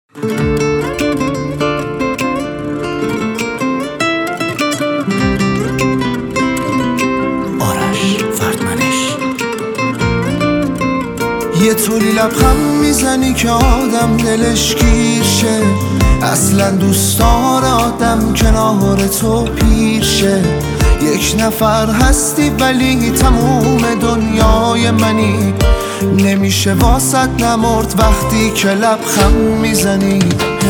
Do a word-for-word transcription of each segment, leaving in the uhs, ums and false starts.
یه طوری لبخند میزنی که آدم دلش گیر شه، اصلا دوست داره آدم کنار تو پیر شه. یک نفر هستی ولی تموم دنیای منی، نمیشه واسط نمرد وقتی که لبخند میزنی.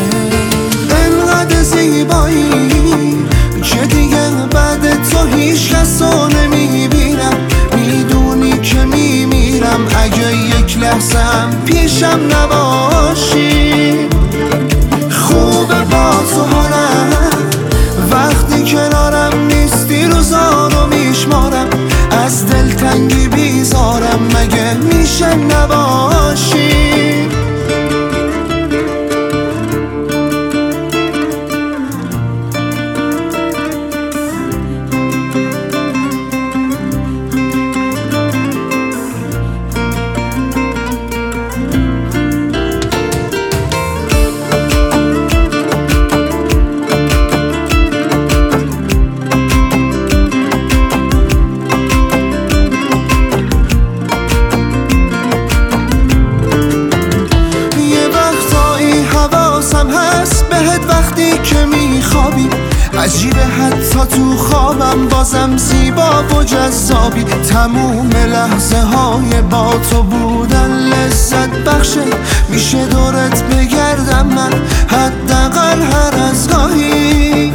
انقدر زیبایی که دیگه بعد تو هیچ کسو نمیبینم، میدونی که میمیرم اگه یک لحظه هم پیشم نباشی. خوبه با تو حالم وقتی کنارم نیستی، روزانو میشمارم از دلتنگی بیزارم مگه میشه نباشی. وقتی که میخوابی عجیبه حتی تو خوابم بازم زیبا و جذابی. تموم لحظه های با تو بودن لذت بخشه، میشه دورت بگردم من حداقل هر از گاهی.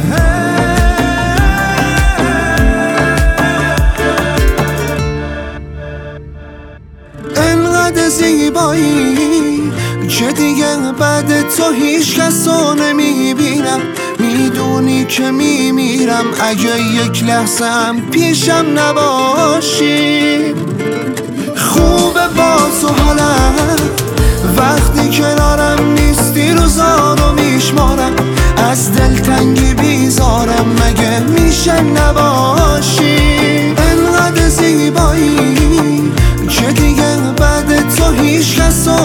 انقدر زیبایی که دیگه بعد تو هیچ کسو نمیبینم، میدونی که میمیرم اگه یک لحظه هم پیشم نباشی. خوبه با تو حالم وقتی کنارم نیستی، روزانو میشمارم از دلتنگی بیزارم مگه میشه نباشی. انقدر زیبایی که دیگه بعد تو هیچ کسو